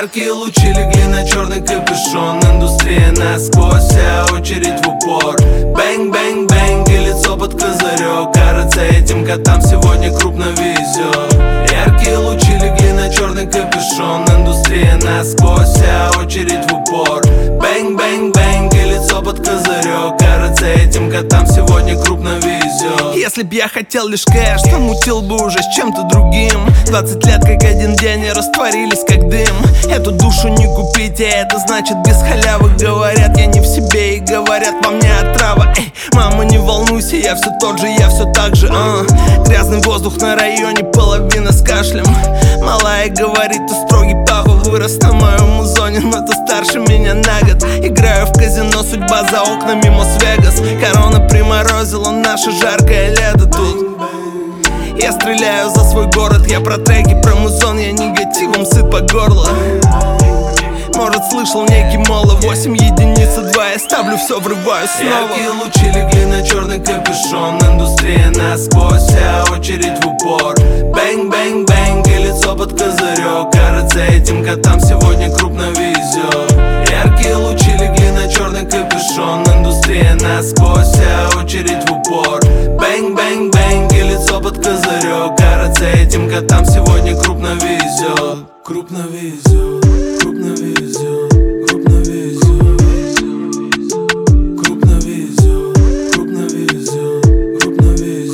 Яркие лучи легли на черный капюшон. Индустрия насквозь, вся очередь в упор. Бэнг, бэнг, бэнг, и лицо под козырек. Кажется, этим котам сегодня крупно везет. Яркие лучи легли на черный капюшон. Индустрия насквозь, вся очередь в упор. Бэнг, бэнг, бэнг, и лицо под козырек. Кажется, этим котам сегодня крупно везет. Если б я хотел лишь кэш, то мутил бы уже с чем-то другим. 20 лет как один день и растворились как дым. Эту душу не купить, а это значит без халявы. Говорят, я не в себе и говорят, во мне отрава. Эй, мама, не волнуйся, я все тот же, я все так же. Грязный воздух на районе, половина с кашлем. Малая говорит, ты строгий папа, вырос на моем зоне, но ты старше меня на год. Играю в казино, судьба за окнами Мос-Вегас. Корона приморозила наше жаркое лето тут. Я стреляю за свой город, я про треки, про музон, я негативом сыт по горло. Может, слышал некий моло, 8 единиц, 2, я ставлю все, врываю снова. Яркие лучи легли на черный капюшон. Индустрия насквозь, вся очередь в упор. Бэнг, бэнг, бэнг, и лицо под козырек. Кажется, этим котам сегодня крупно везет. Яркие лучи легли на черный капюшон. Индустрия насквозь, вся очередь в упор. Бэнг, бэнг, бэнг, и лицо под козырек. Кажется, этим котам сегодня крупно везет. Крупно везет, крупно везет, крупно везет, крупно везет, крупно везет, крупно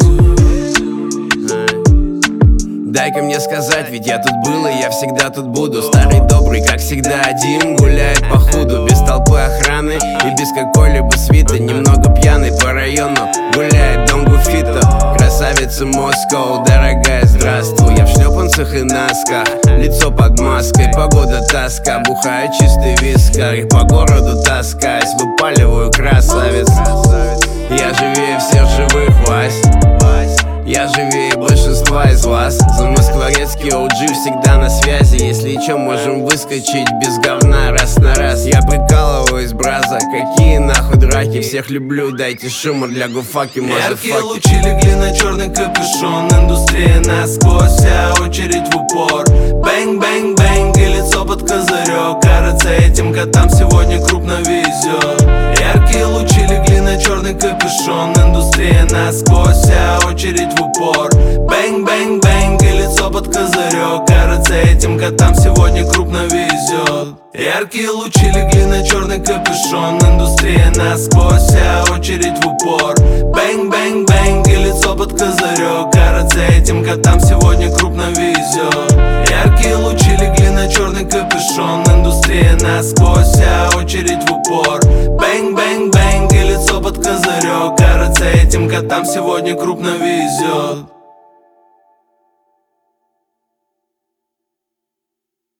везет. Дай-ка мне сказать, ведь я тут был и я всегда тут буду. Старый добрый, как всегда, один гуляет по худу. Без толпы охраны и без какой-либо свиты. Немного пьяный по району гуляет Дон Гуфито. Красавица Москва, дорогая, здравствуй. Я в шлепанцах и носках, лицо под маской. Погода тоска, бухаю чистый вискарь. По городу таскаюсь, выпаливаю красавец. Я живее всех живых, Вась. Я живее большинства из вас. За москворецкий OG всегда на связи. Если чё, можем выскочить без говна раз на раз. Я прикалываюсь, браза, какие нахуй драки. Всех люблю, дайте шума для гуфаки, мазафаки. Яркие лучи легли на черный капюшон. Индустрия насквозь, вся очередь в упор. Бэнг, бэнг, бэнг, и лицо под козырек. Кажется, этим котам сегодня крупно везет. Яркие лучи легли на черный капюшон. Индустрия насквозь, вся очередь в упор. Бэнг, бэнг, бэнг, и лицо под козырек. Кажется, этим котам сегодня крупно везет. Яркие лучи легли на черный капюшон. Индустрия насквозь, вся очередь в упор. Бэнг, бэнг, бэнг, и лицо под козырек. Кажется, этим котам сегодня крупно везет. Яркие лучи легли на черный капюшон. Индустрия насквозь, вся очередь в упор. Бэнг, бэнг, бэнг, и лицо под козырек. Кажется, этим котам сегодня крупно везет.